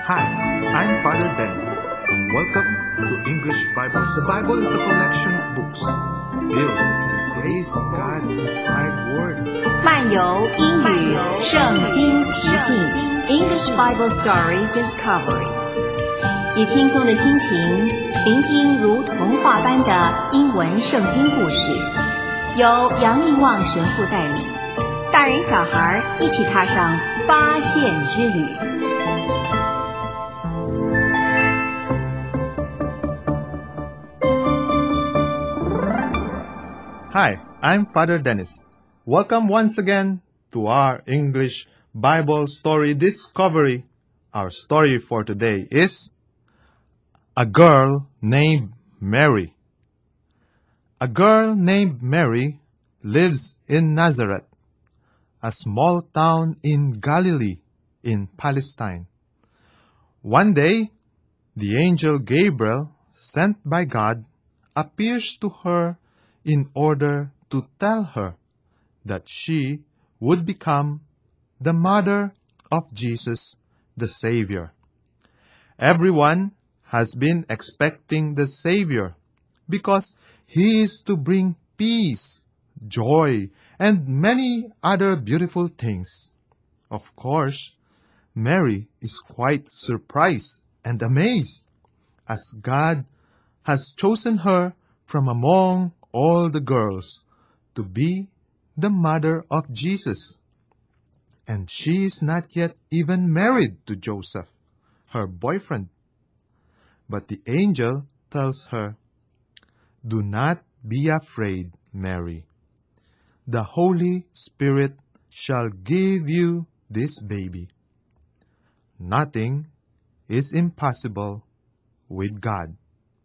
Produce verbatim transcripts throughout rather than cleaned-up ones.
Hi, I'm Father Dennis. Welcome to English Bible. The Bible is a collection of books filled with grace God's inspired word. 漫游英语圣经奇境 English Bible Story Discovery， 以轻松的心情聆听如童话般的英文圣经故事，由杨应望神父带领，大人小孩一起踏上发现之旅。 Hi, I'm Father Dennis. Welcome once again to our English Bible Story Discovery. Our story for today is A Girl Named Mary. A girl named Mary lives in Nazareth, a small town in Galilee in Palestine. One day, the angel Gabriel, sent by God, appears to her in order to tell her that she would become the mother of Jesus, the Savior. Everyone has been expecting the Savior because he is to bring peace, joy, and many other beautiful things. Of course, Mary is quite surprised and amazed as God has chosen her from among all the girls to be the mother of Jesus. And she is not yet even married to Joseph, her boyfriend. But the angel tells her, "Do not be afraid, Mary. The Holy Spirit shall give you this baby. Nothing is impossible with God."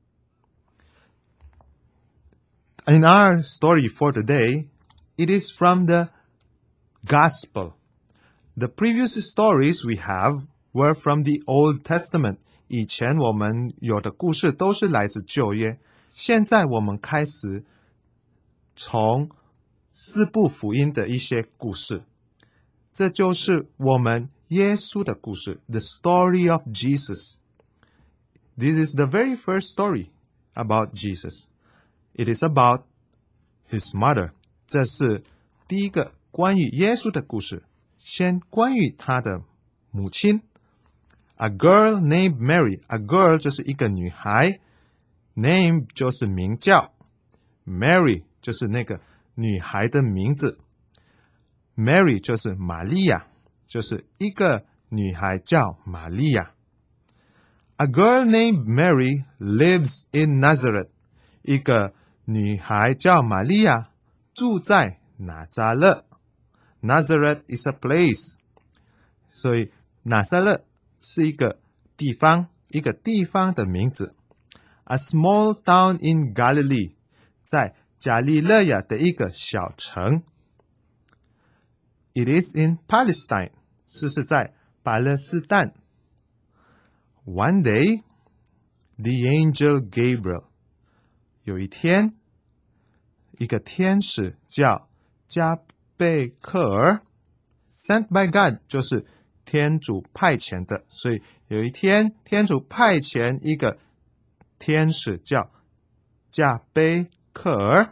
In our story for today, it is from the Gospel. The previous stories we have were from the Old Testament. 以前我们有的故事都是来自旧约，现在我们开始从四部福音的一些故事，这就是我们耶稣的故事 The story of Jesus. This is the very first story about Jesus. It is about his mother. 这是第一个关于耶稣的故事，先关于他的母亲。A girl named Mary. A girl 就是一个女孩， name 就是名叫， Mary 就是那个女孩的名字， Mary 就是玛利亚，就是一个女孩叫玛利亚。A girl named Mary lives in Nazareth. 一个女孩叫玛利亚，住在拿撒勒。Nazareth is a place. 所以拿撒勒是一个地方，一个地方的名字。A small town in Galilee. 在加利勒亚的一个小城。It is in Palestine. 这是在巴勒斯坦。One day, the angel Gabriel. 有一天，一个天使叫加贝克尔 sent by God 就是天主派遣的，所以有一天天主派遣一个天使叫加贝克尔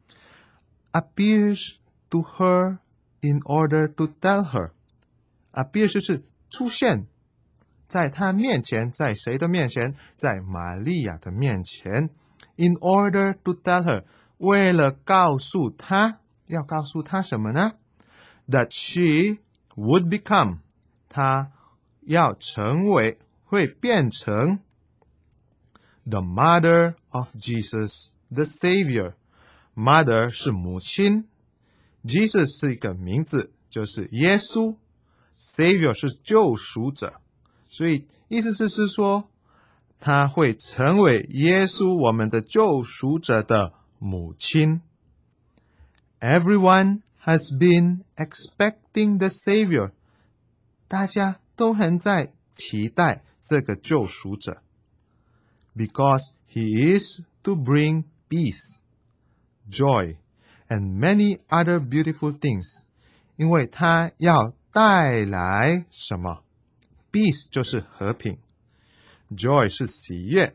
appears to her in order to tell her. Appears 就是出现在她面前，在谁的面前？在玛利亚的面前。In order to tell her, 为了告诉她，要告诉她什么呢？ That she would become, 她要成为，会变成 the mother of Jesus, the Savior. Mother 是母亲， Jesus 是一个名字，就是耶稣， Savior 是救赎者，所以意思是说他会成为耶稣我们的救赎者的母亲。Everyone has been expecting the Savior. 大家都很在期待这个救赎者。Because he is to bring peace, joy, and many other beautiful things. 因为他要带来什么 peace 就是和平 ，joy 是喜悦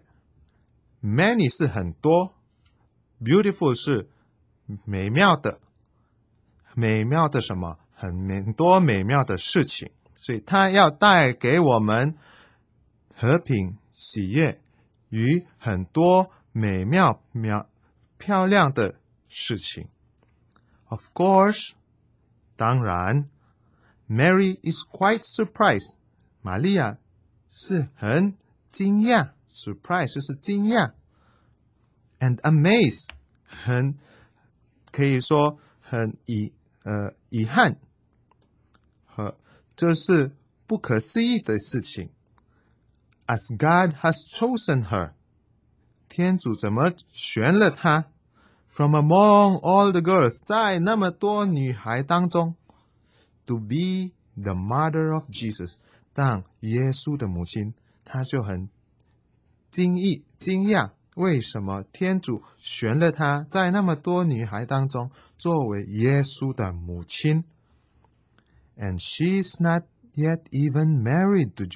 ，many 是很多 ，beautiful 是美妙的，美妙的什么？很多美妙的事情，所以它要带给我们和平、喜悦与很多美妙、妙漂亮的事情。Of course， 当然 ，Mary is quite surprised。玛利亚是很惊讶 ，surprise 就是惊讶 ，and amazed 很可以说很遗呃遗憾，和这是不可思议的事情。As God has chosen her， 天主怎么选了她 ？From among all the girls， 在那么多女孩当中 ，to be the mother of Jesus， 当耶稣的母亲，她就很惊异、惊讶，为什么天主选了她，在那么多女孩当中，作为耶稣的母亲 ？And she is not yet even married to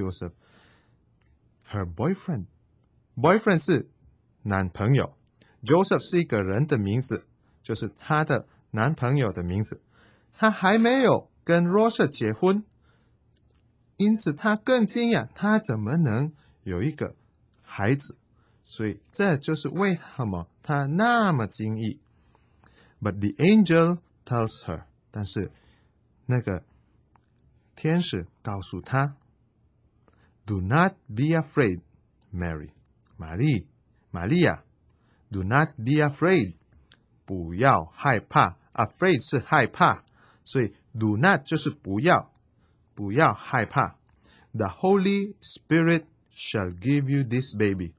Joseph。Her boyfriend, boyfriend 是男朋友 ，Joseph 是一个人的名字，就是他的男朋友的名字。他还没有跟 Rosa 结婚，因此他更惊讶，他怎么能有一个孩子？所以这就是为什么他那么惊异。But the angel tells her， 但是那个天使告诉他。Do not be afraid, Mary. 玛丽，玛利亚 ，Do not be afraid. 不要害怕 ，afraid 是害怕，所以 do not 就是不要，不要害怕。The Holy Spirit shall give you this baby.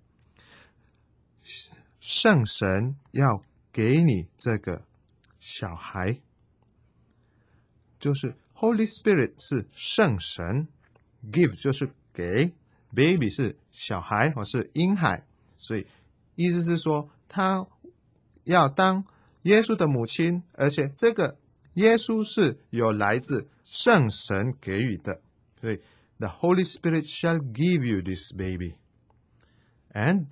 圣神要给你这个小孩，就是 Holy Spirit 是圣神 ，give 就是给 baby 是小孩或是婴孩，所以意思是说他要当耶稣的母亲，而且这个耶稣是有来自圣神给予的，所以 The Holy Spirit shall give you this baby. And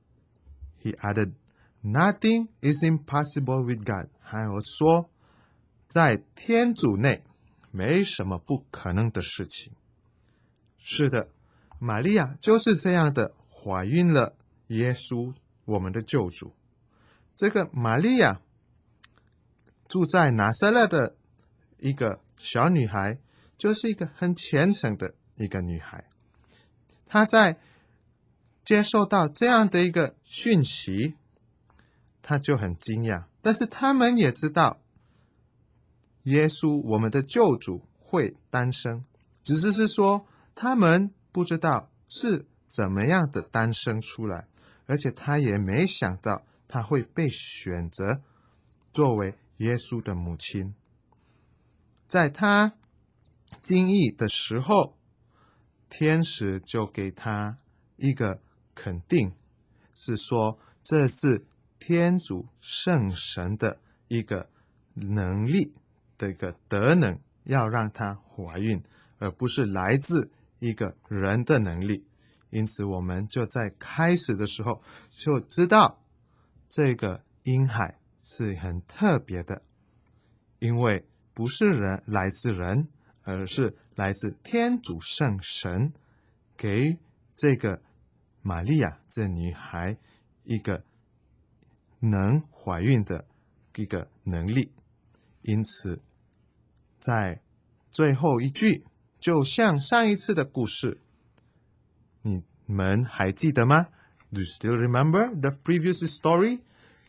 he added, nothing is impossible with God. 还有说，在天主内没什么不可能的事情。是的，玛利亚就是这样的怀孕了耶稣，我们的救主。这个玛利亚住在拿撒勒的一个小女孩，就是一个很虔诚的一个女孩。她在接受到这样的一个讯息，她就很惊讶。但是他们也知道，耶稣我们的救主会诞生，只是是说他们不知道是怎么样的诞生出来，而且他也没想到他会被选择作为耶稣的母亲。在他惊异的时候，天使就给他一个肯定，是说这是天主圣神的一个能力的一个德能，要让她怀孕，而不是来自一个人的能力。因此我们就在开始的时候就知道这个婴孩是很特别的，因为不是人来自人，而是来自天主圣神，给这个玛利亚这女孩一个能怀孕的一个能力。因此在最后一句，就像上一次的故事，你们还记得吗？ Do you still remember the previous story?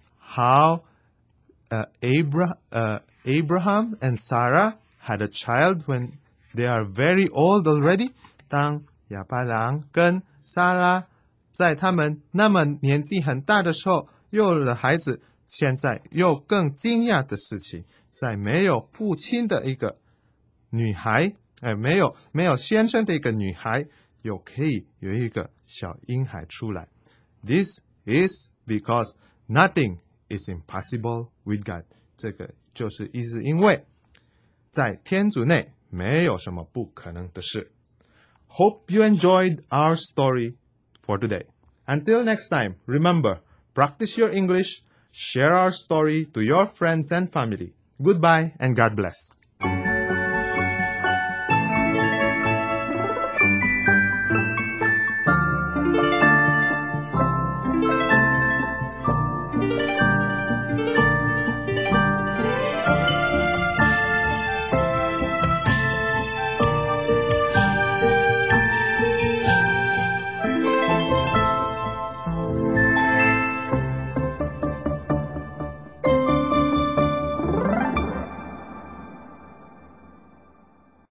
How uh, Abra, uh, Abraham and Sarah had a child when they are very old already? 当亚伯兰跟撒拉在他们那么年纪很大的时候，又有了孩子，现在又更惊讶的事情，在没有父亲的一个女孩，哎，没有没有先生的一个女孩，有可以有一个小婴孩出来。This is because nothing is impossible with God。这个就是意思，因为在天主内没有什么不可能的事。 Hope you enjoyed our story for today. Until next time, remember, practice your English, share our story to your friends and family. Goodbye and God bless.